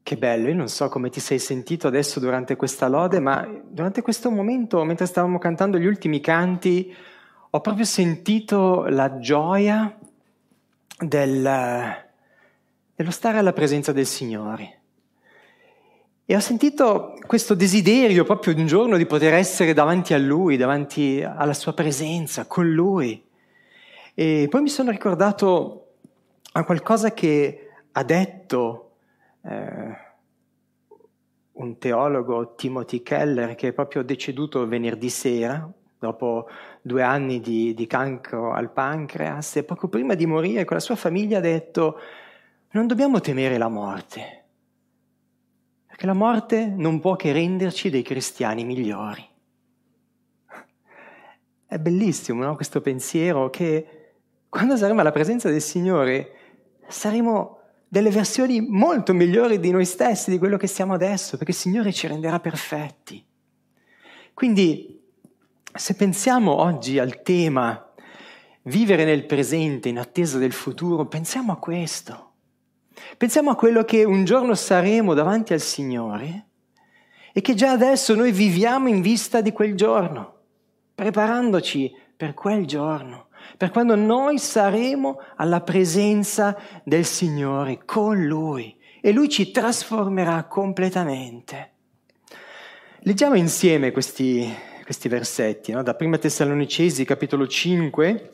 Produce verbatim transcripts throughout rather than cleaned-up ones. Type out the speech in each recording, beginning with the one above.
Che bello, io non so come ti sei sentito adesso durante questa lode, ma durante questo momento, mentre stavamo cantando gli ultimi canti, ho proprio sentito la gioia del, dello stare alla presenza del Signore. E ho sentito questo desiderio proprio un giorno di poter essere davanti a Lui, davanti alla Sua presenza, con Lui. E poi mi sono ricordato a qualcosa che ha detto Eh, un teologo, Timothy Keller, che è proprio deceduto venerdì sera, dopo due anni di, di cancro al pancreas, e poco prima di morire con la sua famiglia ha detto: non dobbiamo temere la morte, perché la morte non può che renderci dei cristiani migliori. È bellissimo, no? Questo pensiero che quando saremo alla presenza del Signore saremo delle versioni molto migliori di noi stessi, di quello che siamo adesso, perché il Signore ci renderà perfetti. Quindi, se pensiamo oggi al tema vivere nel presente in attesa del futuro, pensiamo a questo. Pensiamo a quello che un giorno saremo davanti al Signore e che già adesso noi viviamo in vista di quel giorno, preparandoci per quel giorno. Per quando noi saremo alla presenza del Signore con Lui e Lui ci trasformerà completamente. Leggiamo insieme questi, questi versetti, no? Da Prima Tessalonicesi, capitolo cinque,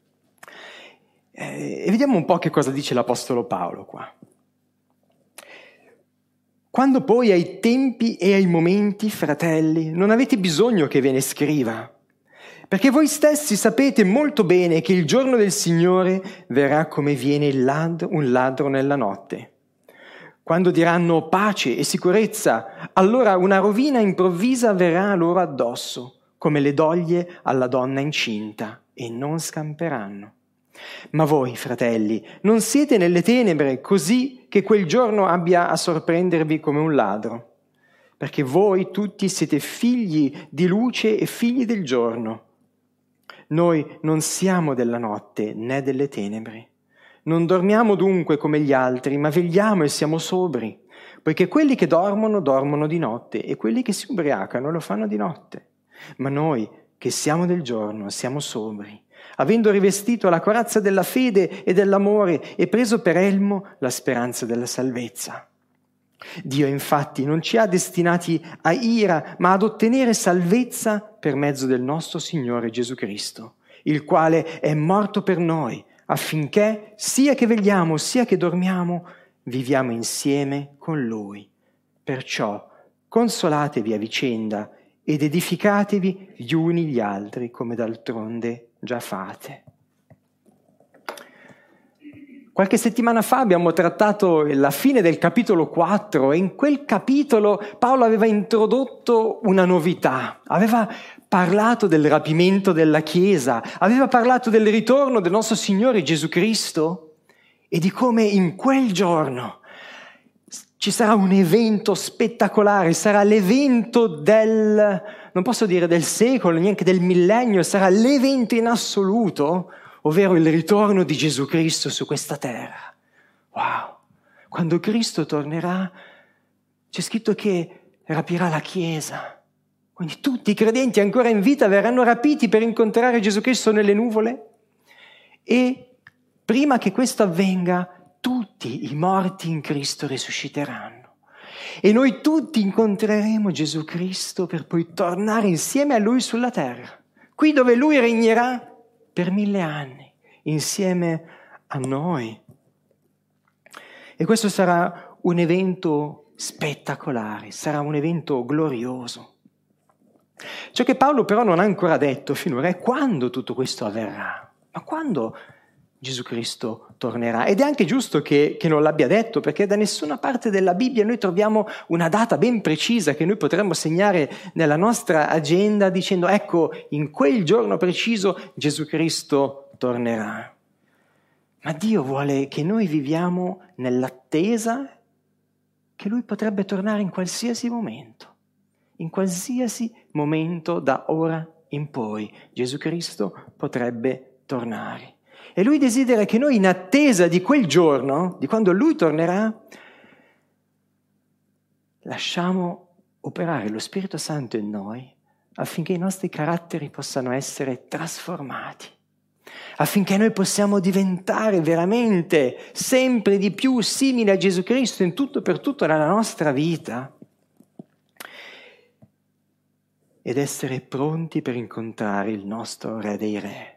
eh, e vediamo un po' che cosa dice l'Apostolo Paolo qua. Quando poi ai tempi e ai momenti, fratelli, non avete bisogno che ve ne scriva, perché voi stessi sapete molto bene che il giorno del Signore verrà come viene il ladro, un ladro nella notte. Quando diranno pace e sicurezza, allora una rovina improvvisa verrà loro addosso, come le doglie alla donna incinta, e non scamperanno. Ma voi, fratelli, non siete nelle tenebre così che quel giorno abbia a sorprendervi come un ladro, perché voi tutti siete figli di luce e figli del giorno. Noi non siamo della notte né delle tenebre. Non dormiamo dunque come gli altri, ma vegliamo e siamo sobri, poiché quelli che dormono, dormono di notte, e quelli che si ubriacano lo fanno di notte. Ma noi, che siamo del giorno, siamo sobri, avendo rivestito la corazza della fede e dell'amore e preso per elmo la speranza della salvezza. Dio infatti non ci ha destinati a ira, ma ad ottenere salvezza per mezzo del nostro Signore Gesù Cristo, il quale è morto per noi, affinché, sia che vegliamo, sia che dormiamo, viviamo insieme con Lui. Perciò consolatevi a vicenda ed edificatevi gli uni gli altri, come d'altronde già fate. Qualche settimana fa abbiamo trattato la fine del capitolo quattro e in quel capitolo Paolo aveva introdotto una novità, aveva parlato del rapimento della Chiesa, aveva parlato del ritorno del nostro Signore Gesù Cristo e di come in quel giorno ci sarà un evento spettacolare, sarà l'evento del, non posso dire del secolo, neanche del millennio, sarà l'evento in assoluto, ovvero il ritorno di Gesù Cristo su questa terra. Wow! Quando Cristo tornerà, c'è scritto che rapirà la Chiesa. Quindi tutti i credenti ancora in vita verranno rapiti per incontrare Gesù Cristo nelle nuvole. E prima che questo avvenga, tutti i morti in Cristo risusciteranno. E noi tutti incontreremo Gesù Cristo per poi tornare insieme a Lui sulla terra, qui dove Lui regnerà per mille anni, insieme a noi. E questo sarà un evento spettacolare, sarà un evento glorioso. Ciò che Paolo però non ha ancora detto finora è quando tutto questo avverrà. Ma quando Gesù Cristo tornerà? Ed è anche giusto che, che non l'abbia detto, perché da nessuna parte della Bibbia noi troviamo una data ben precisa che noi potremmo segnare nella nostra agenda dicendo ecco, in quel giorno preciso Gesù Cristo tornerà. Ma Dio vuole che noi viviamo nell'attesa che Lui potrebbe tornare in qualsiasi momento. In qualsiasi momento da ora in poi Gesù Cristo potrebbe tornare. E Lui desidera che noi in attesa di quel giorno, di quando Lui tornerà, lasciamo operare lo Spirito Santo in noi affinché i nostri caratteri possano essere trasformati, affinché noi possiamo diventare veramente sempre di più simili a Gesù Cristo in tutto per tutto nella nostra vita ed essere pronti per incontrare il nostro Re dei Re.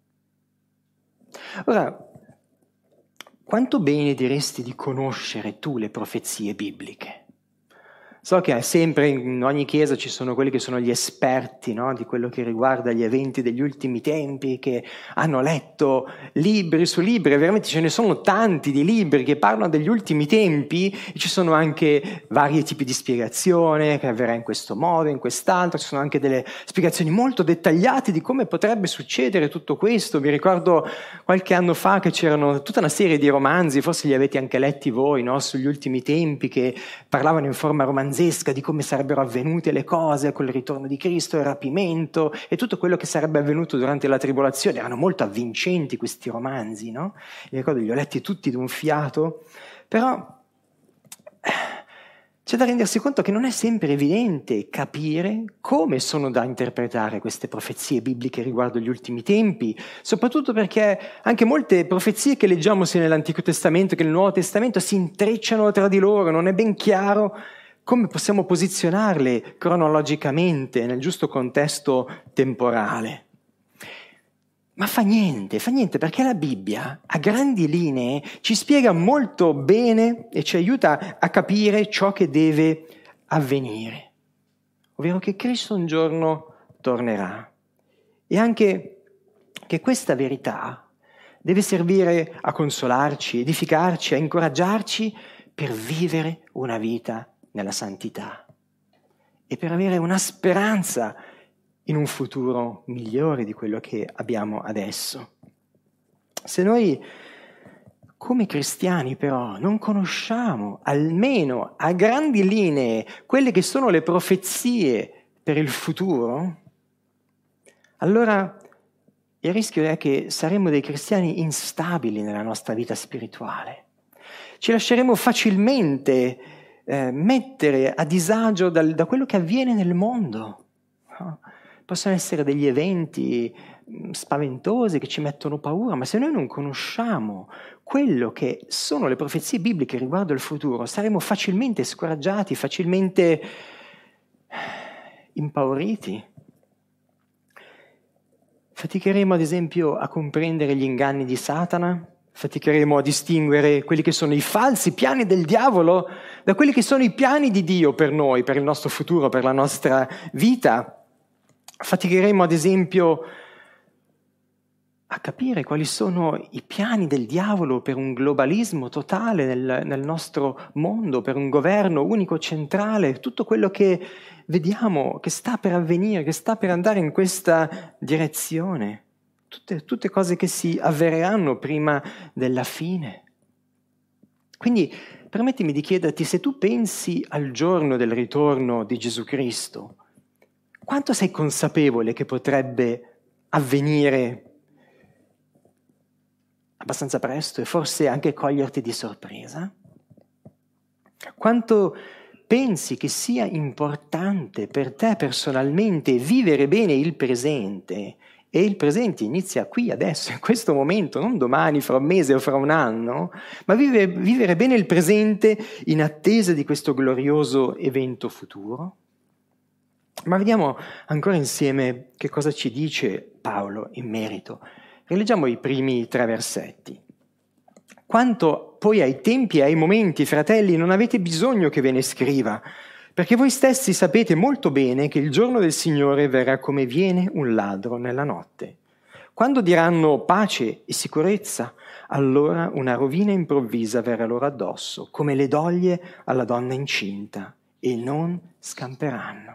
Ora, quanto bene diresti di conoscere tu le profezie bibliche? So che sempre in ogni chiesa ci sono quelli che sono gli esperti, no, di quello che riguarda gli eventi degli ultimi tempi, che hanno letto libri su libri, veramente ce ne sono tanti di libri che parlano degli ultimi tempi, e ci sono anche vari tipi di spiegazione, che avverrà in questo modo, in quest'altro, ci sono anche delle spiegazioni molto dettagliate di come potrebbe succedere tutto questo. Mi ricordo qualche anno fa che c'erano tutta una serie di romanzi, forse li avete anche letti voi, no, sugli ultimi tempi, che parlavano in forma romanzesca di come sarebbero avvenute le cose col ritorno di Cristo, il rapimento e tutto quello che sarebbe avvenuto durante la tribolazione. Erano molto avvincenti questi romanzi, no? Mi ricordo, li ho letti tutti d'un fiato, però c'è da rendersi conto che non è sempre evidente capire come sono da interpretare queste profezie bibliche riguardo gli ultimi tempi, soprattutto perché anche molte profezie che leggiamo sia nell'Antico Testamento che nel Nuovo Testamento si intrecciano tra di loro, non è ben chiaro come possiamo posizionarle cronologicamente nel giusto contesto temporale. Ma fa niente, fa niente, perché la Bibbia a grandi linee ci spiega molto bene e ci aiuta a capire ciò che deve avvenire, ovvero che Cristo un giorno tornerà e anche che questa verità deve servire a consolarci, edificarci, a incoraggiarci per vivere una vita nella santità e per avere una speranza in un futuro migliore di quello che abbiamo adesso. Se noi come cristiani però non conosciamo almeno a grandi linee quelle che sono le profezie per il futuro, allora il rischio è che saremo dei cristiani instabili nella nostra vita spirituale. Ci lasceremo facilmente Eh, mettere a disagio dal, da quello che avviene nel mondo. No? Possono essere degli eventi mh, spaventosi che ci mettono paura, ma se noi non conosciamo quello che sono le profezie bibliche riguardo il futuro, saremo facilmente scoraggiati, facilmente impauriti. Faticheremo ad esempio a comprendere gli inganni di Satana, faticheremo a distinguere quelli che sono i falsi piani del diavolo da quelli che sono i piani di Dio per noi, per il nostro futuro, per la nostra vita. Faticheremo ad esempio a capire quali sono i piani del diavolo per un globalismo totale nel, nel nostro mondo, per un governo unico centrale, tutto quello che vediamo che sta per avvenire, che sta per andare in questa direzione. Tutte, tutte cose che si avvereranno prima della fine. Quindi permettimi di chiederti, se tu pensi al giorno del ritorno di Gesù Cristo, quanto sei consapevole che potrebbe avvenire abbastanza presto e forse anche coglierti di sorpresa? Quanto pensi che sia importante per te personalmente vivere bene il presente? E il presente inizia qui, adesso, in questo momento, non domani, fra un mese o fra un anno, ma vive, vivere bene il presente in attesa di questo glorioso evento futuro. Ma vediamo ancora insieme che cosa ci dice Paolo in merito. Rileggiamo i primi tre versetti. Quanto poi ai tempi e ai momenti, fratelli, non avete bisogno che ve ne scriva, perché voi stessi sapete molto bene che il giorno del Signore verrà come viene un ladro nella notte. Quando diranno pace e sicurezza, allora una rovina improvvisa verrà loro addosso, come le doglie alla donna incinta, e non scamperanno.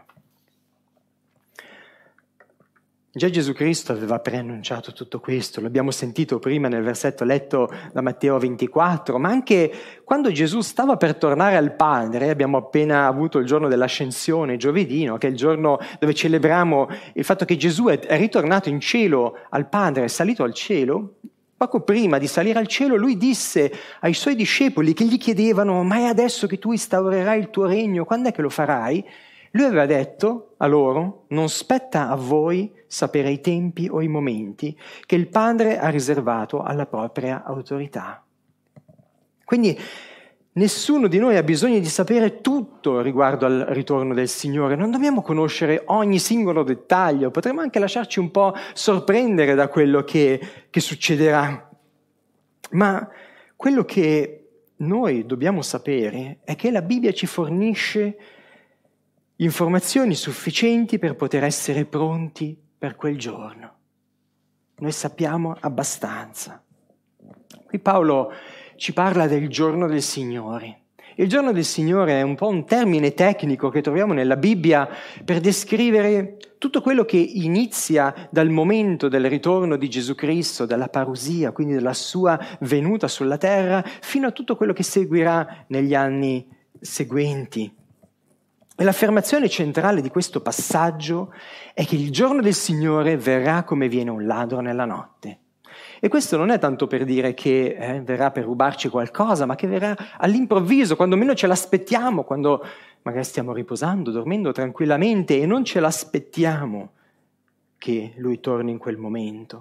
Già Gesù Cristo aveva preannunciato tutto questo, l'abbiamo sentito prima nel versetto letto da Matteo ventiquattro, ma anche quando Gesù stava per tornare al Padre, abbiamo appena avuto il giorno dell'ascensione, giovedì, no? Che è il giorno dove celebriamo il fatto che Gesù è ritornato in cielo al Padre, è salito al cielo. Poco prima di salire al cielo, lui disse ai suoi discepoli che gli chiedevano: ma è adesso che tu instaurerai il tuo regno? Quando è che lo farai? Lui aveva detto a loro: non spetta a voi sapere i tempi o i momenti che il Padre ha riservato alla propria autorità. Quindi nessuno di noi ha bisogno di sapere tutto riguardo al ritorno del Signore, non dobbiamo conoscere ogni singolo dettaglio, potremmo anche lasciarci un po' sorprendere da quello che, che succederà. Ma quello che noi dobbiamo sapere è che la Bibbia ci fornisce informazioni sufficienti per poter essere pronti per quel giorno. Noi sappiamo abbastanza. Qui Paolo ci parla del giorno del Signore. Il giorno del Signore è un po' un termine tecnico che troviamo nella Bibbia per descrivere tutto quello che inizia dal momento del ritorno di Gesù Cristo, dalla parusia, quindi della sua venuta sulla terra, fino a tutto quello che seguirà negli anni seguenti. E l'affermazione centrale di questo passaggio è che il giorno del Signore verrà come viene un ladro nella notte. E questo non è tanto per dire che eh, verrà per rubarci qualcosa, ma che verrà all'improvviso, quando meno ce l'aspettiamo, quando magari stiamo riposando, dormendo tranquillamente e non ce l'aspettiamo che Lui torni in quel momento.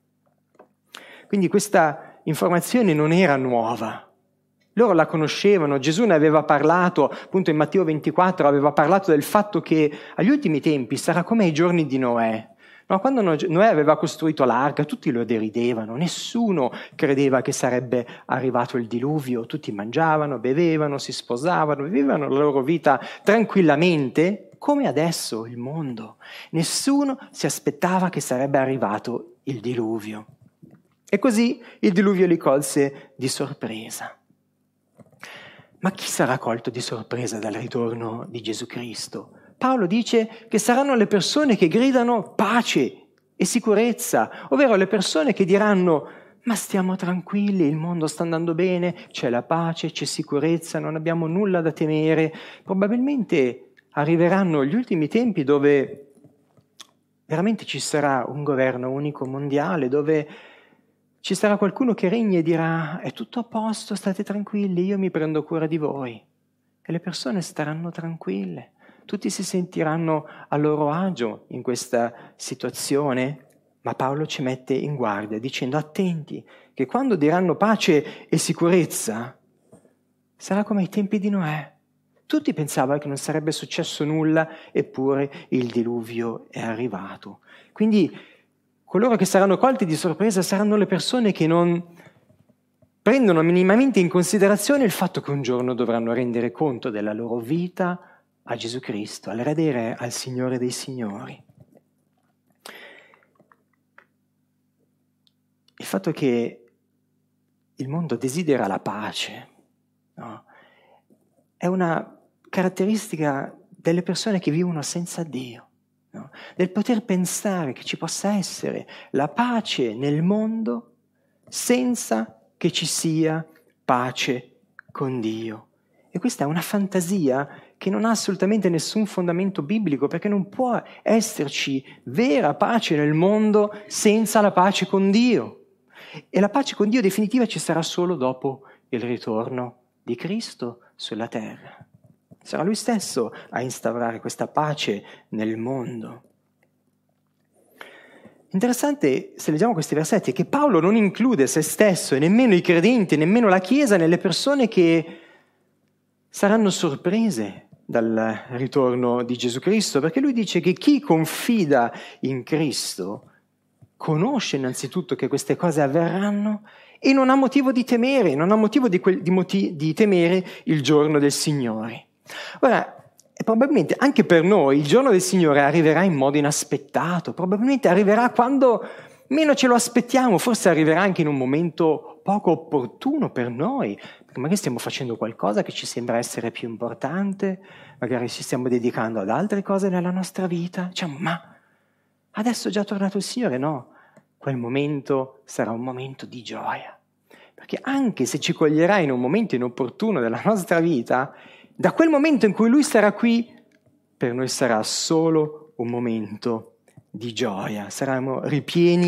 Quindi questa informazione non era nuova. Loro la conoscevano, Gesù ne aveva parlato, appunto in Matteo ventiquattro aveva parlato del fatto che agli ultimi tempi sarà come ai giorni di Noè. No, quando Noè aveva costruito l'arca, tutti lo deridevano, nessuno credeva che sarebbe arrivato il diluvio, tutti mangiavano, bevevano, si sposavano, vivevano la loro vita tranquillamente, come adesso il mondo. Nessuno si aspettava che sarebbe arrivato il diluvio. E così il diluvio li colse di sorpresa. Ma chi sarà colto di sorpresa dal ritorno di Gesù Cristo? Paolo dice che saranno le persone che gridano pace e sicurezza, ovvero le persone che diranno: ma stiamo tranquilli, il mondo sta andando bene, c'è la pace, c'è sicurezza, non abbiamo nulla da temere. Probabilmente arriveranno gli ultimi tempi dove veramente ci sarà un governo unico mondiale, dove ci sarà qualcuno che regna e dirà: è tutto a posto, state tranquilli, io mi prendo cura di voi. E le persone staranno tranquille. Tutti si sentiranno a loro agio in questa situazione, ma Paolo ci mette in guardia dicendo: attenti, che quando diranno pace e sicurezza sarà come ai tempi di Noè. Tutti pensavano che non sarebbe successo nulla, eppure il diluvio è arrivato. Quindi coloro che saranno colti di sorpresa saranno le persone che non prendono minimamente in considerazione il fatto che un giorno dovranno rendere conto della loro vita a Gesù Cristo, al Re dei Re, al Signore dei Signori. Il fatto che il mondo desidera la pace, no? È una caratteristica delle persone che vivono senza Dio, no? Del poter pensare che ci possa essere la pace nel mondo senza che ci sia pace con Dio. E questa è una fantasia che non ha assolutamente nessun fondamento biblico, perché non può esserci vera pace nel mondo senza la pace con Dio. E la pace con Dio definitiva ci sarà solo dopo il ritorno di Cristo sulla terra. Sarà Lui stesso a instaurare questa pace nel mondo. Interessante, se leggiamo questi versetti, è che Paolo non include se stesso e nemmeno i credenti, nemmeno la Chiesa, nelle persone che saranno sorprese dal ritorno di Gesù Cristo, perché lui dice che chi confida in Cristo conosce innanzitutto che queste cose avverranno e non ha motivo di temere, non ha motivo di, que- di, moti- di temere il giorno del Signore. Ora, e probabilmente anche per noi il giorno del Signore arriverà in modo inaspettato, probabilmente arriverà quando meno ce lo aspettiamo, forse arriverà anche in un momento poco opportuno per noi, perché magari stiamo facendo qualcosa che ci sembra essere più importante, magari ci stiamo dedicando ad altre cose nella nostra vita, diciamo: ma adesso è già tornato il Signore? No, quel momento sarà un momento di gioia, perché anche se ci coglierà in un momento inopportuno della nostra vita, da quel momento in cui Lui sarà qui, per noi sarà solo un momento di gioia, saremo ripieni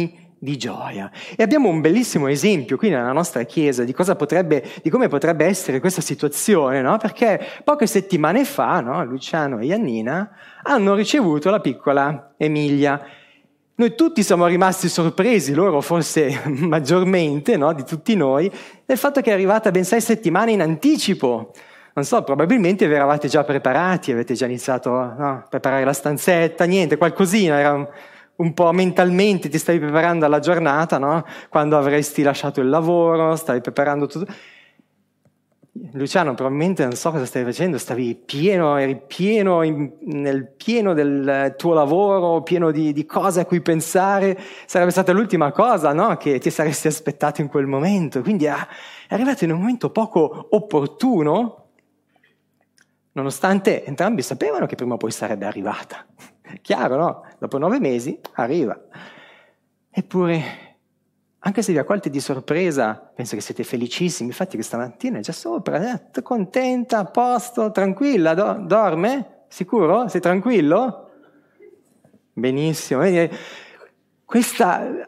di gioia. E abbiamo un bellissimo esempio qui nella nostra chiesa di cosa potrebbe, di come potrebbe essere questa situazione, no? Perché poche settimane fa, no, Luciano e Iannina hanno ricevuto la piccola Emilia. Noi tutti siamo rimasti sorpresi, loro forse maggiormente, no, di tutti noi, del fatto che è arrivata ben sei settimane in anticipo. Non so, probabilmente vi eravate già preparati, avete già iniziato no, a preparare la stanzetta, niente, qualcosina, era un, un po' mentalmente ti stavi preparando alla giornata, no? Quando avresti lasciato il lavoro, stavi preparando tutto. Luciano, probabilmente non so cosa stavi facendo, stavi pieno, eri pieno, in, nel pieno del tuo lavoro, pieno di, di cose a cui pensare, sarebbe stata l'ultima cosa, no? Che ti saresti aspettato in quel momento, quindi è arrivato in un momento poco opportuno, nonostante entrambi sapevano che prima o poi sarebbe arrivata. Chiaro, no? Dopo nove mesi arriva. Eppure, anche se vi ha colti di sorpresa, penso che siete felicissimi. Infatti questa mattina è già sopra, eh? Contenta, a posto, tranquilla, do- dorme? Sicuro? Sei tranquillo? Benissimo. Questa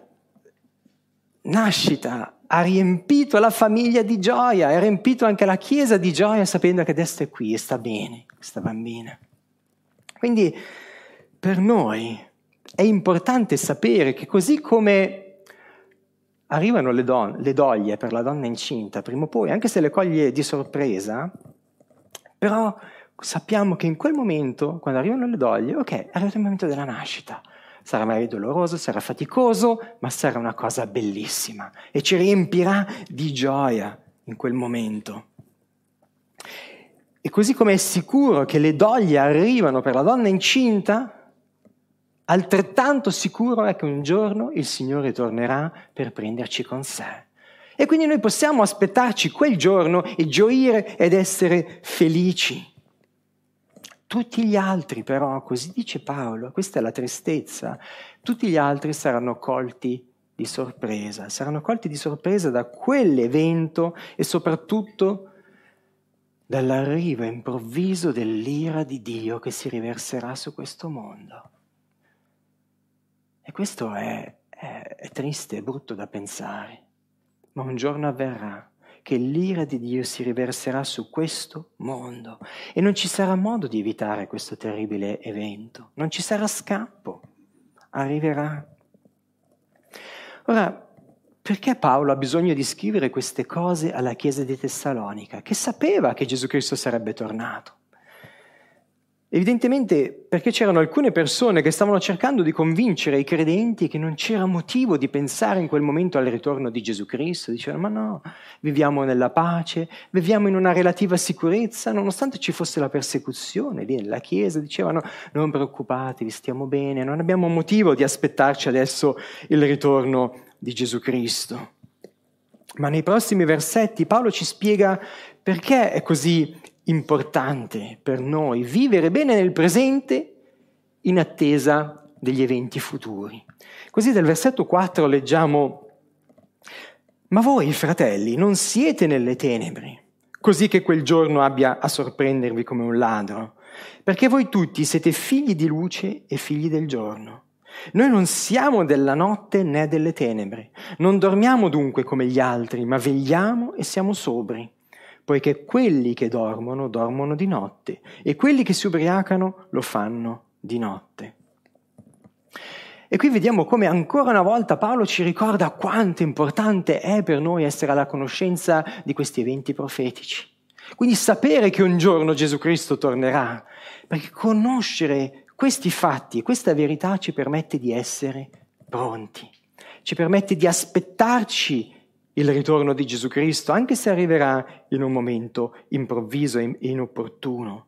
nascita ha riempito la famiglia di gioia, ha riempito anche la chiesa di gioia sapendo che adesso è qui e sta bene, questa bambina. Quindi per noi è importante sapere che così come arrivano le, don- le doglie per la donna incinta, prima o poi, anche se le coglie di sorpresa, però sappiamo che in quel momento, quando arrivano le doglie, ok, è arrivato il momento della nascita. Sarà magari doloroso, sarà faticoso, ma sarà una cosa bellissima e ci riempirà di gioia in quel momento. E così come è sicuro che le doglie arrivano per la donna incinta, altrettanto sicuro è che un giorno il Signore tornerà per prenderci con sé. E quindi noi possiamo aspettarci quel giorno e gioire ed essere felici. Tutti gli altri però, così dice Paolo, questa è la tristezza, tutti gli altri saranno colti di sorpresa, saranno colti di sorpresa da quell'evento e soprattutto dall'arrivo improvviso dell'ira di Dio che si riverserà su questo mondo. E questo è, è, è triste, è brutto da pensare, ma un giorno avverrà che l'ira di Dio si riverserà su questo mondo e non ci sarà modo di evitare questo terribile evento, non ci sarà scampo, arriverà. Ora, perché Paolo ha bisogno di scrivere queste cose alla chiesa di Tessalonica, che sapeva che Gesù Cristo sarebbe tornato? Evidentemente perché c'erano alcune persone che stavano cercando di convincere i credenti che non c'era motivo di pensare in quel momento al ritorno di Gesù Cristo. Dicevano, ma no, viviamo nella pace, viviamo in una relativa sicurezza, nonostante ci fosse la persecuzione lì nella Chiesa. Dicevano, non preoccupatevi, stiamo bene, non abbiamo motivo di aspettarci adesso il ritorno di Gesù Cristo. Ma nei prossimi versetti Paolo ci spiega perché è così importante per noi vivere bene nel presente in attesa degli eventi futuri. Così dal versetto quattro leggiamo: ma voi, fratelli, non siete nelle tenebre, così che quel giorno abbia a sorprendervi come un ladro, perché voi tutti siete figli di luce e figli del giorno. Noi non siamo della notte né delle tenebre, non dormiamo dunque come gli altri, ma vegliamo e siamo sobri. Poiché quelli che dormono, dormono di notte, e quelli che si ubriacano lo fanno di notte. E qui vediamo come ancora una volta Paolo ci ricorda quanto importante è per noi essere alla conoscenza di questi eventi profetici. Quindi sapere che un giorno Gesù Cristo tornerà, perché conoscere questi fatti, questa verità ci permette di essere pronti, ci permette di aspettarci il ritorno di Gesù Cristo, anche se arriverà in un momento improvviso e inopportuno.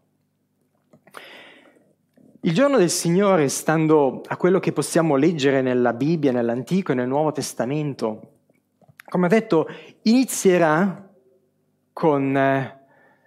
Il giorno del Signore, stando a quello che possiamo leggere nella Bibbia, nell'Antico e nel Nuovo Testamento, come ho detto, inizierà con eh,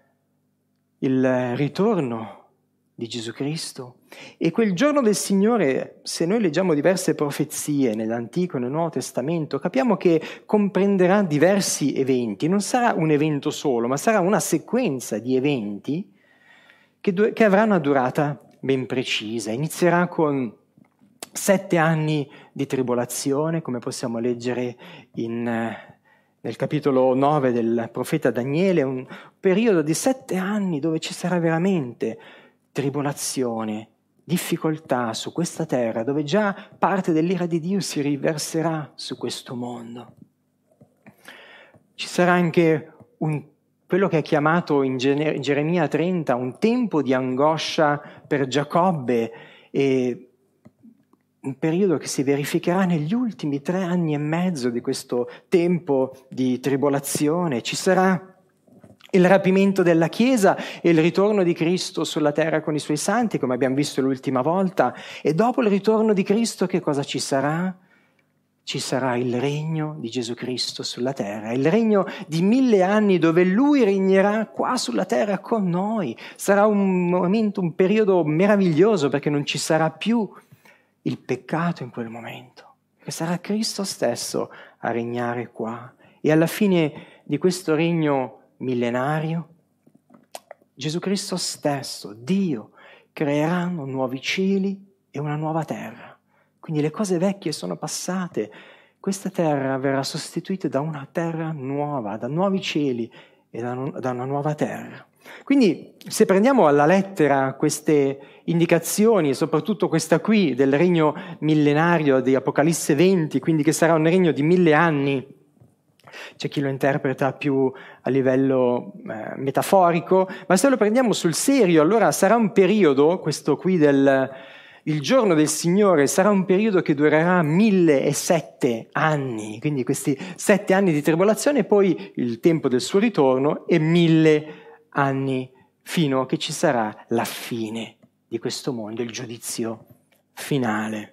il ritorno di Gesù Cristo. E quel giorno del Signore, se noi leggiamo diverse profezie nell'Antico e nel Nuovo Testamento, capiamo che comprenderà diversi eventi. Non sarà un evento solo, ma sarà una sequenza di eventi che, du- che avranno una durata ben precisa. Inizierà con sette anni di tribolazione, come possiamo leggere in, nel capitolo nove del profeta Daniele, un periodo di sette anni dove ci sarà veramente tribolazione, difficoltà su questa terra, dove già parte dell'ira di Dio si riverserà su questo mondo. Ci sarà anche un, quello che è chiamato in Geremia trenta un tempo di angoscia per Giacobbe, e un periodo che si verificherà negli ultimi tre anni e mezzo di questo tempo di tribolazione. Ci sarà il rapimento della Chiesa e il ritorno di Cristo sulla terra con i suoi santi, come abbiamo visto l'ultima volta. E dopo il ritorno di Cristo che cosa ci sarà? Ci sarà il regno di Gesù Cristo sulla terra, il regno di mille anni dove Lui regnerà qua sulla terra con noi. Sarà un momento, un periodo meraviglioso, perché non ci sarà più il peccato in quel momento, perché sarà Cristo stesso a regnare qua. E alla fine di questo regno millenario, Gesù Cristo stesso, Dio, creeranno nuovi cieli e una nuova terra. Quindi le cose vecchie sono passate, questa terra verrà sostituita da una terra nuova, da nuovi cieli e da, un, da una nuova terra. Quindi se prendiamo alla lettera queste indicazioni, soprattutto questa qui del regno millenario di Apocalisse venti, quindi che sarà un regno di mille anni, c'è chi lo interpreta più a livello eh, metaforico, ma se lo prendiamo sul serio, allora sarà un periodo, questo qui del il giorno del Signore, sarà un periodo che durerà mille e sette anni, quindi questi sette anni di tribolazione, e poi il tempo del suo ritorno e mille anni fino a che ci sarà la fine di questo mondo, il giudizio finale.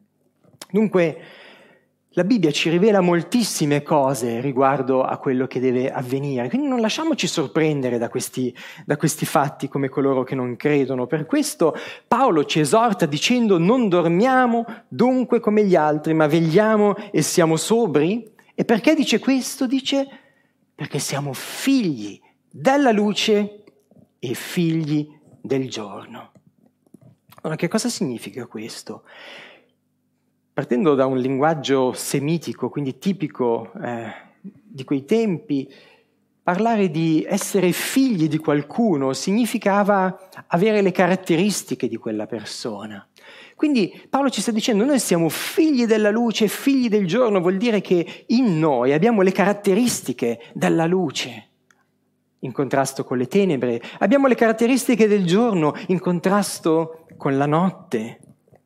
Dunque, la Bibbia ci rivela moltissime cose riguardo a quello che deve avvenire, quindi non lasciamoci sorprendere da questi, da questi fatti come coloro che non credono. Per questo Paolo ci esorta dicendo: non dormiamo dunque come gli altri, ma vegliamo e siamo sobri. E perché dice questo? Dice perché siamo figli della luce e figli del giorno. Ora, che cosa significa questo? Partendo da un linguaggio semitico, quindi tipico eh, di quei tempi, parlare di essere figli di qualcuno significava avere le caratteristiche di quella persona. Quindi Paolo ci sta dicendo: noi siamo figli della luce, figli del giorno, vuol dire che in noi abbiamo le caratteristiche della luce, in contrasto con le tenebre, abbiamo le caratteristiche del giorno, in contrasto con la notte.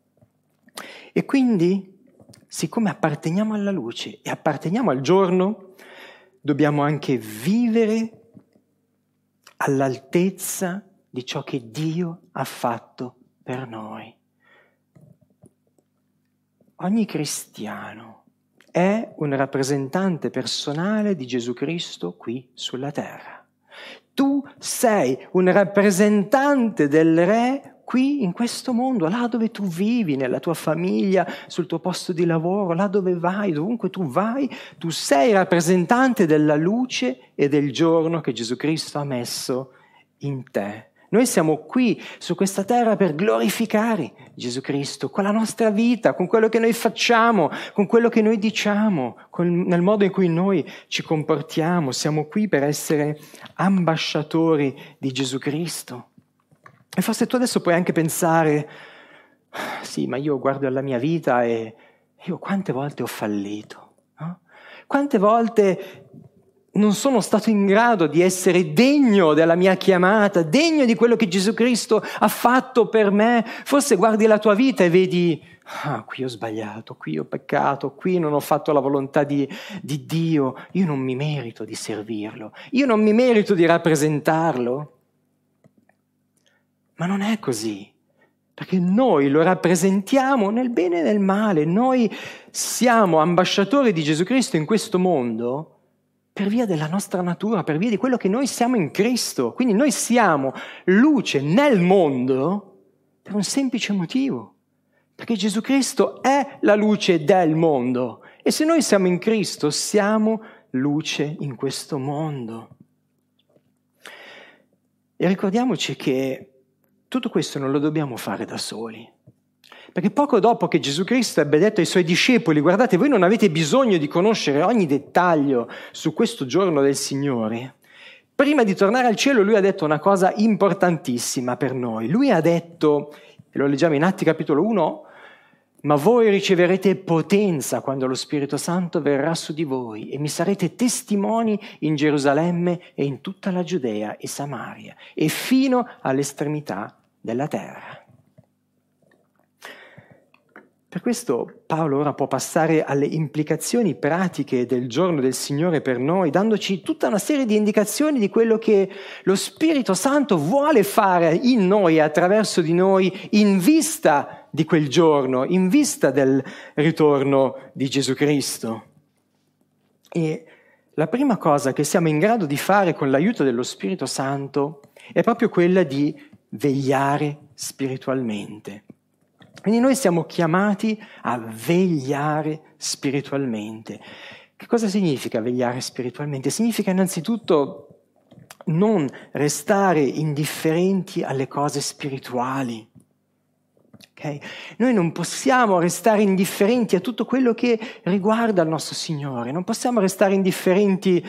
E quindi, siccome apparteniamo alla luce e apparteniamo al giorno, dobbiamo anche vivere all'altezza di ciò che Dio ha fatto per noi. Ogni cristiano è un rappresentante personale di Gesù Cristo qui sulla terra. Tu sei un rappresentante del Re qui in questo mondo, là dove tu vivi, nella tua famiglia, sul tuo posto di lavoro, là dove vai, dovunque tu vai, tu sei rappresentante della luce e del giorno che Gesù Cristo ha messo in te. Noi siamo qui su questa terra per glorificare Gesù Cristo con la nostra vita, con quello che noi facciamo, con quello che noi diciamo, con, nel modo in cui noi ci comportiamo. Siamo qui per essere ambasciatori di Gesù Cristo. E forse tu adesso puoi anche pensare: sì, ma io guardo alla mia vita e io quante volte ho fallito, no? Quante volte non sono stato in grado di essere degno della mia chiamata, degno di quello che Gesù Cristo ha fatto per me. Forse guardi la tua vita e vedi: ah, qui ho sbagliato, qui ho peccato, qui non ho fatto la volontà di, di Dio, io non mi merito di servirlo, io non mi merito di rappresentarlo. Ma non è così, perché noi lo rappresentiamo nel bene e nel male. Noi siamo ambasciatori di Gesù Cristo in questo mondo per via della nostra natura, per via di quello che noi siamo in Cristo. Quindi noi siamo luce nel mondo per un semplice motivo, perché Gesù Cristo è la luce del mondo. E se noi siamo in Cristo, siamo luce in questo mondo. E ricordiamoci che tutto questo non lo dobbiamo fare da soli. Perché poco dopo che Gesù Cristo ebbe detto ai suoi discepoli, guardate, voi non avete bisogno di conoscere ogni dettaglio su questo giorno del Signore, prima di tornare al cielo lui ha detto una cosa importantissima per noi. Lui ha detto, e lo leggiamo in Atti capitolo uno, ma voi riceverete potenza quando lo Spirito Santo verrà su di voi e mi sarete testimoni in Gerusalemme e in tutta la Giudea e Samaria e fino all'estremità della terra. Per questo Paolo ora può passare alle implicazioni pratiche del giorno del Signore per noi, dandoci tutta una serie di indicazioni di quello che lo Spirito Santo vuole fare in noi e attraverso di noi in vista di quel giorno, in vista del ritorno di Gesù Cristo. E la prima cosa che siamo in grado di fare con l'aiuto dello Spirito Santo è proprio quella di vegliare spiritualmente. Quindi noi siamo chiamati a vegliare spiritualmente. Che cosa significa vegliare spiritualmente? Significa innanzitutto non restare indifferenti alle cose spirituali. Okay? Noi non possiamo restare indifferenti a tutto quello che riguarda il nostro Signore, non possiamo restare indifferenti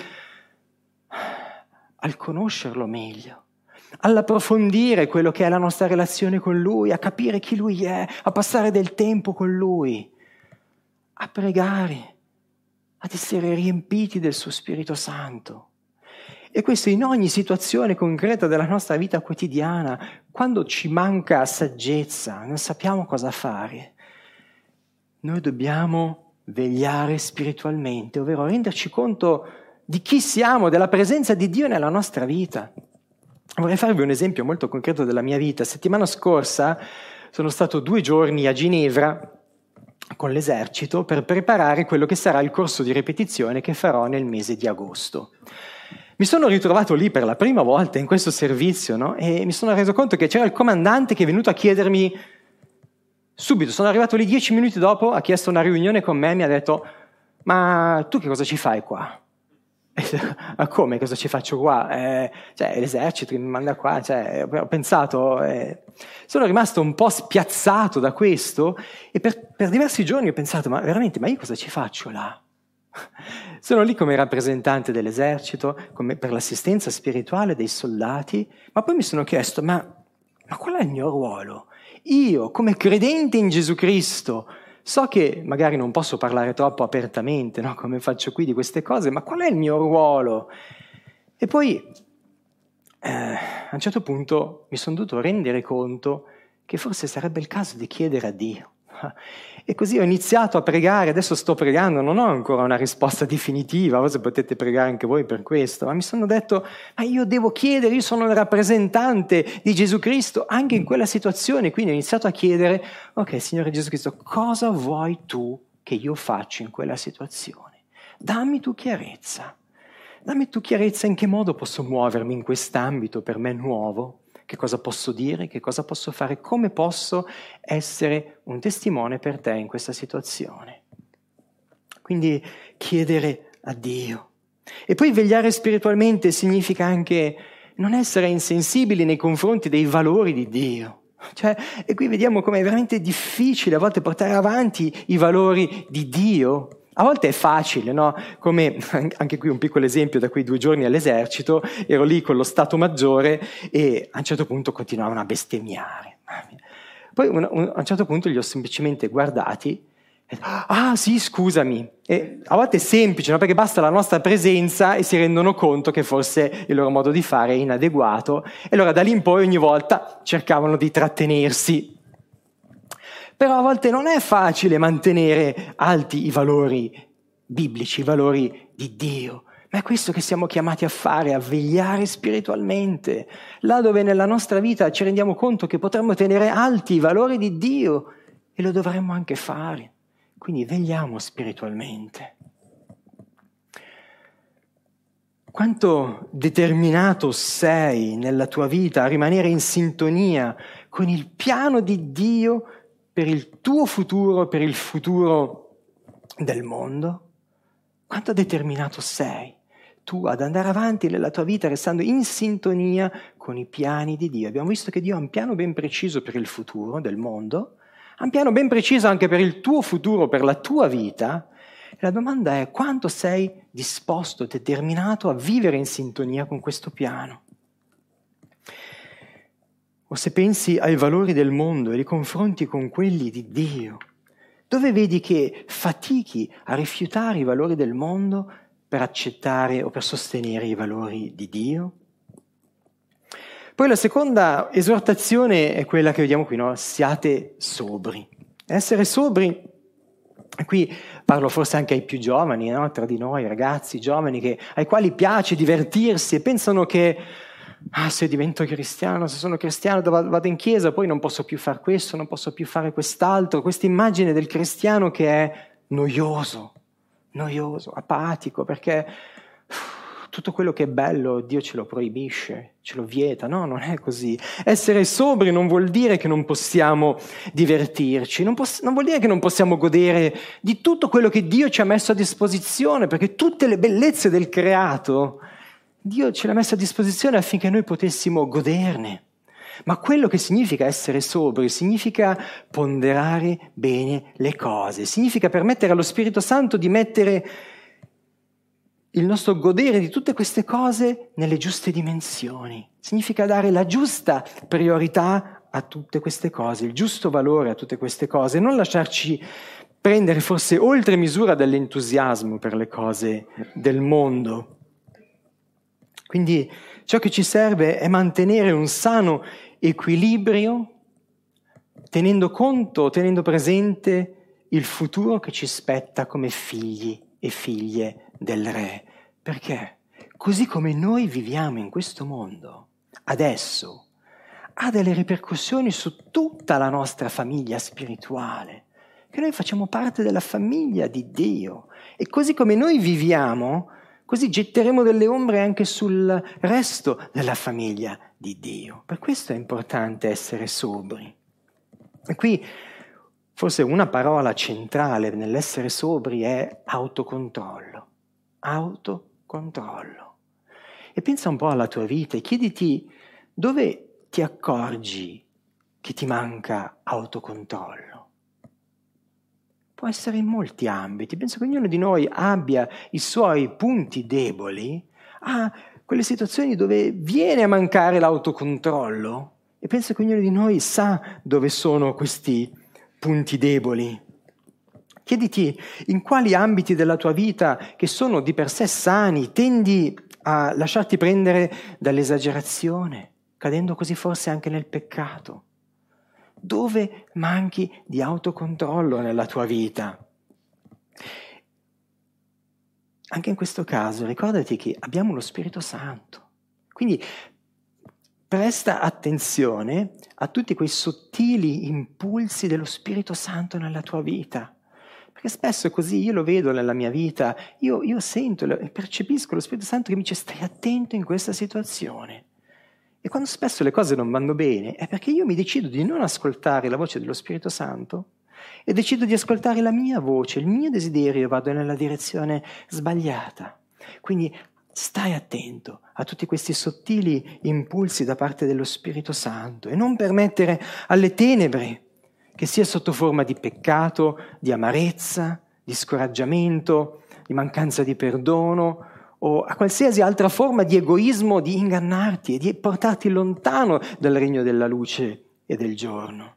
al conoscerlo meglio, all'approfondire quello che è la nostra relazione con Lui, a capire chi Lui è, a passare del tempo con Lui, a pregare, ad essere riempiti del suo Spirito Santo. E questo in ogni situazione concreta della nostra vita quotidiana, quando ci manca saggezza, non sappiamo cosa fare, noi dobbiamo vegliare spiritualmente, ovvero renderci conto di chi siamo, della presenza di Dio nella nostra vita. Vorrei farvi un esempio molto concreto della mia vita. Settimana scorsa sono stato due giorni a Ginevra con l'esercito per preparare quello che sarà il corso di ripetizione che farò nel mese di agosto. Mi sono ritrovato lì per la prima volta in questo servizio, no? E mi sono reso conto che c'era il comandante che è venuto a chiedermi subito, sono arrivato lì dieci minuti dopo, ha chiesto una riunione con me e mi ha detto ma tu che cosa ci fai qua? Ma come, cosa ci faccio qua? Eh, cioè, l'esercito che mi manda qua, cioè, ho pensato, eh, sono rimasto un po' spiazzato da questo e per, per diversi giorni ho pensato, ma veramente, ma io cosa ci faccio là? Sono lì come rappresentante dell'esercito, come per l'assistenza spirituale dei soldati, ma poi mi sono chiesto, ma, ma qual è il mio ruolo? Io, come credente in Gesù Cristo, so che magari non posso parlare troppo apertamente, no? Come faccio qui di queste cose, ma qual è il mio ruolo? E poi eh, a un certo punto mi sono dovuto rendere conto che forse sarebbe il caso di chiedere a Dio. E così ho iniziato a pregare, adesso sto pregando, non ho ancora una risposta definitiva, forse potete pregare anche voi per questo, ma mi sono detto, ma io devo chiedere, io sono il rappresentante di Gesù Cristo anche in quella situazione, quindi ho iniziato a chiedere, ok Signore Gesù Cristo, cosa vuoi tu che io faccia in quella situazione? Dammi tu chiarezza, dammi tu chiarezza in che modo posso muovermi in quest'ambito per me nuovo. Che cosa posso dire, che cosa posso fare, come posso essere un testimone per te in questa situazione. Quindi chiedere a Dio. E poi vegliare spiritualmente significa anche non essere insensibili nei confronti dei valori di Dio. Cioè, e qui vediamo come è veramente difficile a volte portare avanti i valori di Dio. A volte è facile, no? Come anche qui un piccolo esempio da quei due giorni all'esercito, ero lì con lo Stato Maggiore e a un certo punto continuavano a bestemmiare. Poi un, un, a un certo punto li ho semplicemente guardati e detto, ah sì, scusami. E a volte è semplice, no? Perché basta la nostra presenza e si rendono conto che forse il loro modo di fare è inadeguato e allora da lì in poi ogni volta cercavano di trattenersi. Però a volte non è facile mantenere alti i valori biblici, i valori di Dio. Ma è questo che siamo chiamati a fare, a vegliare spiritualmente. Là dove nella nostra vita ci rendiamo conto che potremmo tenere alti i valori di Dio e lo dovremmo anche fare. Quindi vegliamo spiritualmente. Quanto determinato sei nella tua vita a rimanere in sintonia con il piano di Dio per il tuo futuro, per il futuro del mondo? Quanto determinato sei tu ad andare avanti nella tua vita restando in sintonia con i piani di Dio? Abbiamo visto che Dio ha un piano ben preciso per il futuro del mondo, Ha un piano ben preciso anche per il tuo futuro, per la tua vita. E la domanda è: quanto sei disposto, determinato a vivere in sintonia con questo piano? O se pensi ai valori del mondo e li confronti con quelli di Dio, dove vedi che fatichi a rifiutare i valori del mondo per accettare o per sostenere i valori di Dio? Poi la seconda esortazione è quella che vediamo qui, no? Siate sobri. Essere sobri, e qui parlo forse anche ai più giovani, no? Tra di noi, ragazzi giovani, che, ai quali piace divertirsi e pensano che ah, se divento cristiano, se sono cristiano vado in chiesa, poi non posso più fare questo, non posso più fare quest'altro. Questa immagine del cristiano che è noioso, noioso, apatico, perché tutto quello che è bello Dio ce lo proibisce, ce lo vieta. No, non è così. Essere sobri non vuol dire che non possiamo divertirci, non, poss- non vuol dire che non possiamo godere di tutto quello che Dio ci ha messo a disposizione, perché tutte le bellezze del creato Dio ce l'ha messo a disposizione affinché noi potessimo goderne. Ma quello che significa essere sobri significa ponderare bene le cose, significa permettere allo Spirito Santo di mettere il nostro godere di tutte queste cose nelle giuste dimensioni. Significa dare la giusta priorità a tutte queste cose, il giusto valore a tutte queste cose, non lasciarci prendere forse oltre misura dall'entusiasmo per le cose del mondo. Quindi ciò che ci serve è mantenere un sano equilibrio, tenendo conto, tenendo presente il futuro che ci spetta come figli e figlie del Re. Perché? Così come noi viviamo in questo mondo, adesso, ha delle ripercussioni su tutta la nostra famiglia spirituale, che noi facciamo parte della famiglia di Dio. E così come noi viviamo, così getteremo delle ombre anche sul resto della famiglia di Dio. Per questo è importante essere sobri. E qui forse una parola centrale nell'essere sobri è autocontrollo. Autocontrollo. E pensa un po' alla tua vita e chiediti dove ti accorgi che ti manca autocontrollo. Può essere in molti ambiti. Penso che ognuno di noi abbia i suoi punti deboli, ha quelle situazioni dove viene a mancare l'autocontrollo, e penso che ognuno di noi sa dove sono questi punti deboli. Chiediti in quali ambiti della tua vita, che sono di per sé sani, tendi a lasciarti prendere dall'esagerazione, cadendo così forse anche nel peccato. Dove manchi di autocontrollo nella tua vita? Anche in questo caso ricordati che abbiamo lo Spirito Santo, quindi presta attenzione a tutti quei sottili impulsi dello Spirito Santo nella tua vita, perché spesso è così, io lo vedo nella mia vita, io, io sento e percepisco lo Spirito Santo che mi dice stai attento in questa situazione. E quando spesso le cose non vanno bene è perché io mi decido di non ascoltare la voce dello Spirito Santo e decido di ascoltare la mia voce, il mio desiderio, e vado nella direzione sbagliata. Quindi stai attento a tutti questi sottili impulsi da parte dello Spirito Santo e non permettere alle tenebre, che sia sotto forma di peccato, di amarezza, di scoraggiamento, di mancanza di perdono, o a qualsiasi altra forma di egoismo, di ingannarti e di portarti lontano dal regno della luce e del giorno.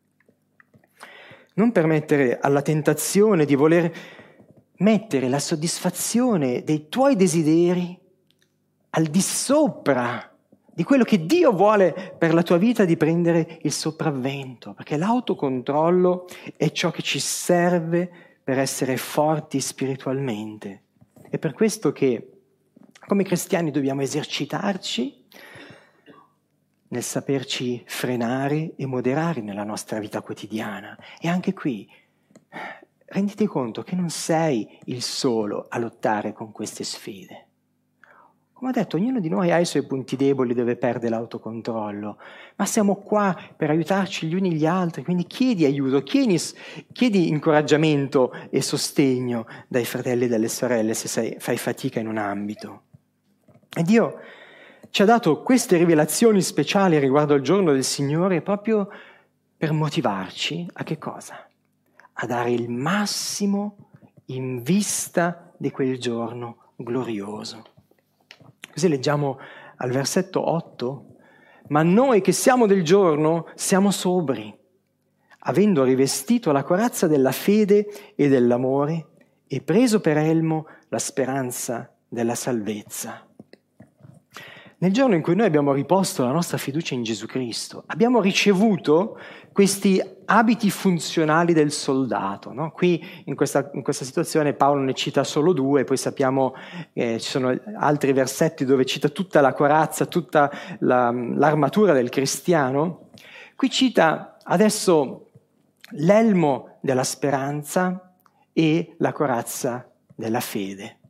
Non permettere alla tentazione di voler mettere la soddisfazione dei tuoi desideri al di sopra di quello che Dio vuole per la tua vita, di prendere il sopravvento, perché l'autocontrollo è ciò che ci serve per essere forti spiritualmente. È per questo che come cristiani dobbiamo esercitarci nel saperci frenare e moderare nella nostra vita quotidiana. E anche qui renditi conto che non sei il solo a lottare con queste sfide. Come ho detto, ognuno di noi ha i suoi punti deboli dove perde l'autocontrollo, ma siamo qua per aiutarci gli uni gli altri, quindi chiedi aiuto, chiedi, chiedi incoraggiamento e sostegno dai fratelli e dalle sorelle se sei, fai fatica in un ambito. E Dio ci ha dato queste rivelazioni speciali riguardo al giorno del Signore proprio per motivarci a che cosa? A dare il massimo in vista di quel giorno glorioso. Così leggiamo al versetto otto: ma noi che siamo del giorno siamo sobri, avendo rivestito la corazza della fede e dell'amore e preso per elmo la speranza della salvezza. Nel giorno in cui noi abbiamo riposto la nostra fiducia in Gesù Cristo, abbiamo ricevuto questi abiti funzionali del soldato, no? Qui in questa, in questa situazione Paolo ne cita solo due, poi sappiamo che eh, ci sono altri versetti dove cita tutta la corazza, tutta la, l'armatura del cristiano. Qui cita adesso l'elmo della speranza e la corazza della fede.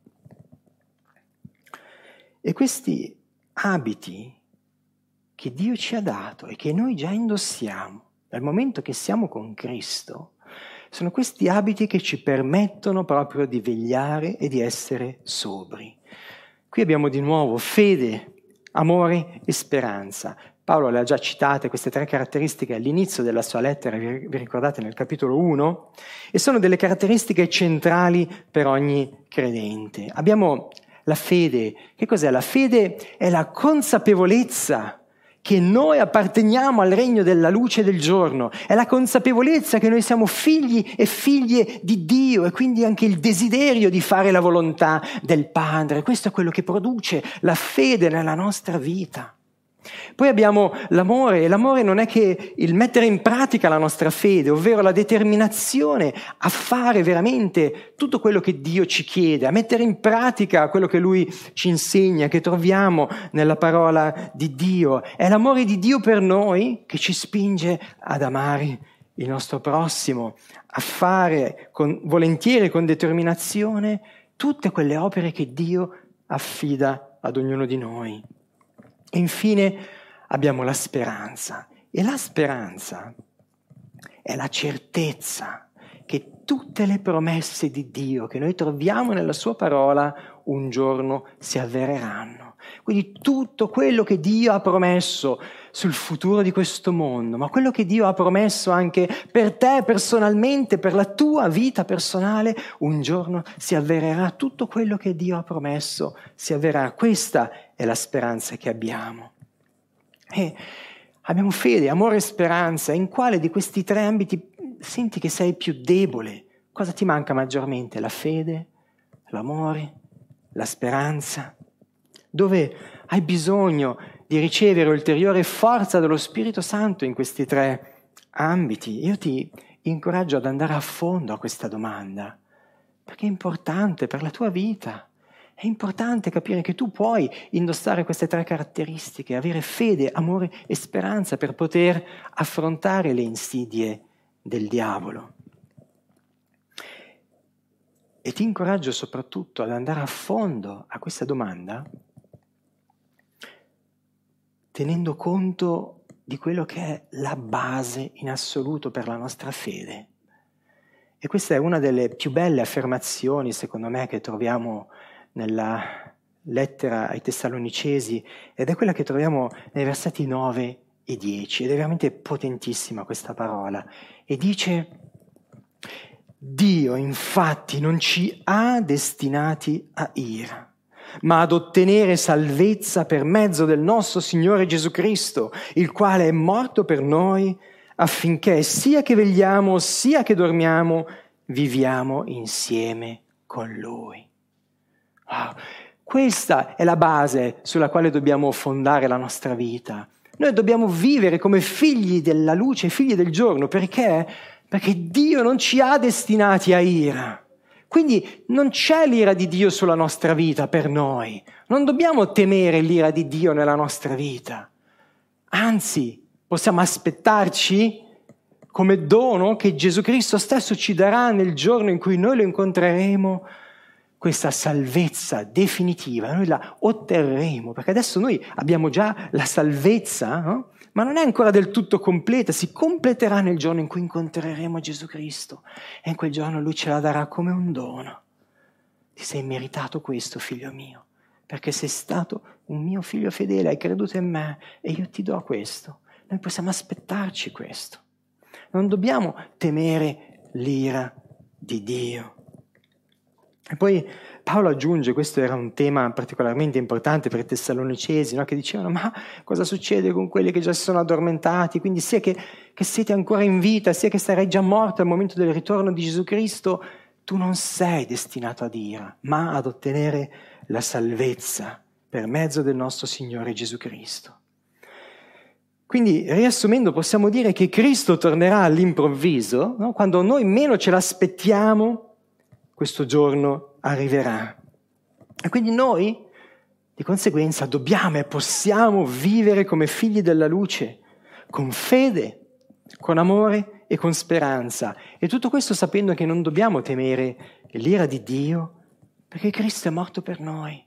E questi abiti che Dio ci ha dato e che noi già indossiamo dal momento che siamo con Cristo, sono questi abiti che ci permettono proprio di vegliare e di essere sobri. Qui abbiamo di nuovo fede, amore e speranza. Paolo le ha già citate queste tre caratteristiche all'inizio della sua lettera, vi ricordate nel capitolo uno, e sono delle caratteristiche centrali per ogni credente. Abbiamo la fede. Che cos'è? La fede è la consapevolezza che noi apparteniamo al regno della luce del giorno, è la consapevolezza che noi siamo figli e figlie di Dio e quindi anche il desiderio di fare la volontà del Padre. Questo è quello che produce la fede nella nostra vita. Poi abbiamo l'amore, e l'amore non è che il mettere in pratica la nostra fede, ovvero la determinazione a fare veramente tutto quello che Dio ci chiede, a mettere in pratica quello che Lui ci insegna, che troviamo nella parola di Dio. È l'amore di Dio per noi che ci spinge ad amare il nostro prossimo, a fare con, volentieri, con determinazione, tutte quelle opere che Dio affida ad ognuno di noi. E infine abbiamo la speranza, e la speranza è la certezza che tutte le promesse di Dio che noi troviamo nella sua parola un giorno si avvereranno. Quindi tutto quello che Dio ha promesso sul futuro di questo mondo, ma quello che Dio ha promesso anche per te personalmente, per la tua vita personale, un giorno si avvererà. Tutto quello che Dio ha promesso si avvererà. Questa è la speranza che abbiamo. E abbiamo fede, amore e speranza. In quale di questi tre ambiti senti che sei più debole? Cosa ti manca maggiormente? La fede, l'amore, la speranza? Dove hai bisogno di ricevere ulteriore forza dello Spirito Santo in questi tre ambiti? Io ti incoraggio ad andare a fondo a questa domanda, perché è importante per la tua vita. È importante capire che tu puoi indossare queste tre caratteristiche, avere fede, amore e speranza per poter affrontare le insidie del diavolo. E ti incoraggio soprattutto ad andare a fondo a questa domanda, tenendo conto di quello che è la base in assoluto per la nostra fede. E questa è una delle più belle affermazioni, secondo me, che troviamo nella lettera ai Tessalonicesi, ed è quella che troviamo nei versetti nove e dieci, ed è veramente potentissima questa parola. E dice: Dio infatti non ci ha destinati a ira, ma ad ottenere salvezza per mezzo del nostro Signore Gesù Cristo, il quale è morto per noi, affinché sia che vegliamo sia che dormiamo, viviamo insieme con Lui. Wow. Questa è la base sulla quale dobbiamo fondare la nostra vita. Noi dobbiamo vivere come figli della luce, figli del giorno, perché? Perché Dio non ci ha destinati a ira. Quindi non c'è l'ira di Dio sulla nostra vita per noi. Non dobbiamo temere l'ira di Dio nella nostra vita. Anzi, possiamo aspettarci come dono che Gesù Cristo stesso ci darà nel giorno in cui noi lo incontreremo, questa salvezza definitiva. Noi la otterremo, perché adesso noi abbiamo già la salvezza, no? Ma non è ancora del tutto completa, si completerà nel giorno in cui incontreremo Gesù Cristo, e in quel giorno Lui ce la darà come un dono. Ti sei meritato questo, figlio mio, perché sei stato un mio figlio fedele, hai creduto in me e io ti do questo. Noi possiamo aspettarci questo. non dobbiamo temere l'ira di Dio. E poi Paolo aggiunge, questo era un tema particolarmente importante per i Tessalonicesi, no? Che dicevano, ma cosa succede con quelli che già si sono addormentati? Quindi sia che, che siete ancora in vita, sia che sarai già morto al momento del ritorno di Gesù Cristo, tu non sei destinato ad ira, ma ad ottenere la salvezza per mezzo del nostro Signore Gesù Cristo. Quindi, riassumendo, possiamo dire che Cristo tornerà all'improvviso, no? Quando noi meno ce l'aspettiamo, questo giorno arriverà. E quindi noi, di conseguenza, dobbiamo e possiamo vivere come figli della luce, con fede, con amore e con speranza. E tutto questo sapendo che non dobbiamo temere l'ira di Dio, perché Cristo è morto per noi.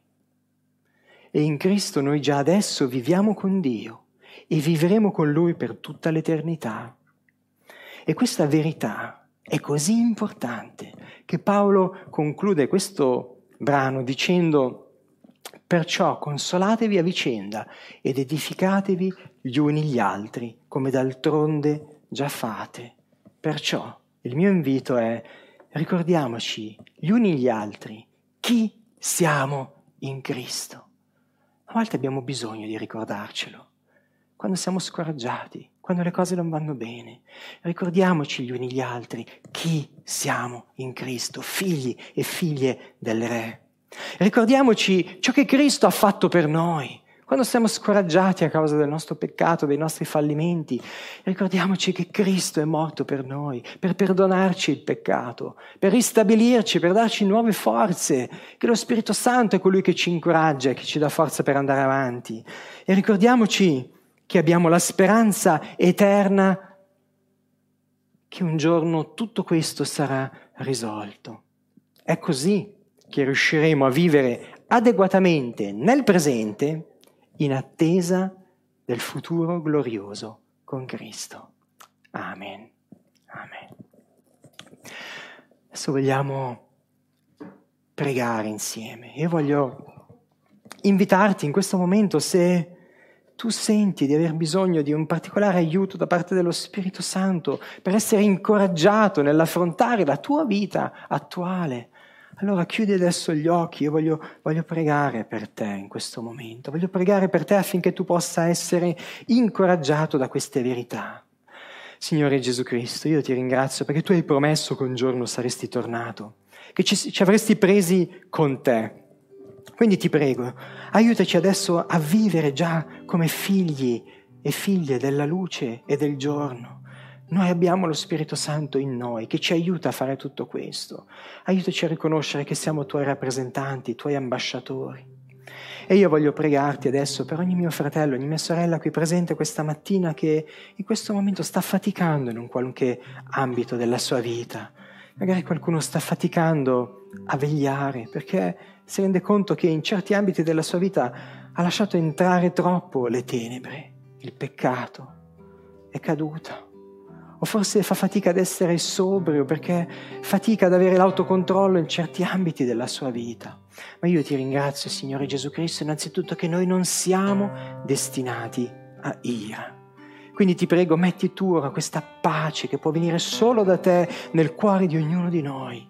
E in Cristo noi già adesso viviamo con Dio e vivremo con Lui per tutta l'eternità. E questa verità è così importante che Paolo conclude questo brano dicendo: perciò consolatevi a vicenda ed edificatevi gli uni gli altri, come d'altronde già fate. Perciò il mio invito è: ricordiamoci gli uni gli altri chi siamo in Cristo. A volte abbiamo bisogno di ricordarcelo, quando siamo scoraggiati, quando le cose non vanno bene. Ricordiamoci gli uni gli altri chi siamo in Cristo, figli e figlie del Re. Ricordiamoci ciò che Cristo ha fatto per noi. Quando siamo scoraggiati a causa del nostro peccato, dei nostri fallimenti, ricordiamoci che Cristo è morto per noi, per perdonarci il peccato, per ristabilirci, per darci nuove forze, che lo Spirito Santo è colui che ci incoraggia e che ci dà forza per andare avanti. E ricordiamoci che abbiamo la speranza eterna che un giorno tutto questo sarà risolto. È così che riusciremo a vivere adeguatamente nel presente in attesa del futuro glorioso con Cristo. Amen. Amen. Adesso vogliamo pregare insieme. Io voglio invitarti in questo momento, se tu senti di aver bisogno di un particolare aiuto da parte dello Spirito Santo per essere incoraggiato nell'affrontare la tua vita attuale, allora chiudi adesso gli occhi. Io voglio, voglio pregare per te in questo momento, voglio pregare per te affinché tu possa essere incoraggiato da queste verità. Signore Gesù Cristo, io ti ringrazio perché tu hai promesso che un giorno saresti tornato, che ci, ci avresti presi con te. Quindi ti prego, aiutaci adesso a vivere già come figli e figlie della luce e del giorno. Noi abbiamo lo Spirito Santo in noi che ci aiuta a fare tutto questo. Aiutaci a riconoscere che siamo tuoi rappresentanti, tuoi ambasciatori. E io voglio pregarti adesso per ogni mio fratello, ogni mia sorella qui presente questa mattina che in questo momento sta faticando in un qualunque ambito della sua vita. Magari qualcuno sta faticando a vegliare perché si rende conto che in certi ambiti della sua vita ha lasciato entrare troppo le tenebre, il peccato, è caduto. O forse fa fatica ad essere sobrio perché fatica ad avere l'autocontrollo in certi ambiti della sua vita. Ma io ti ringrazio, Signore Gesù Cristo, innanzitutto che noi non siamo destinati a ira. Quindi ti prego, metti tu ora questa pace che può venire solo da te nel cuore di ognuno di noi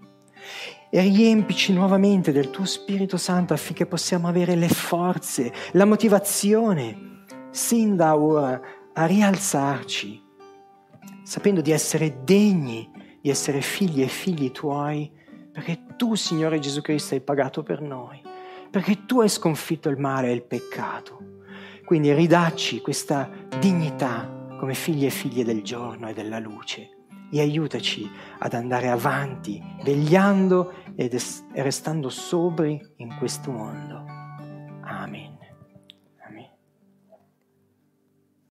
e riempici nuovamente del tuo Spirito Santo affinché possiamo avere le forze, la motivazione, sin da ora, a rialzarci, sapendo di essere degni di essere figli e figli tuoi, perché tu, Signore Gesù Cristo, hai pagato per noi, perché tu hai sconfitto il male e il peccato. Quindi ridacci questa dignità come figli e figlie del giorno e della luce e aiutaci ad andare avanti, vegliando ed es- e restando sobri in questo mondo. Amen.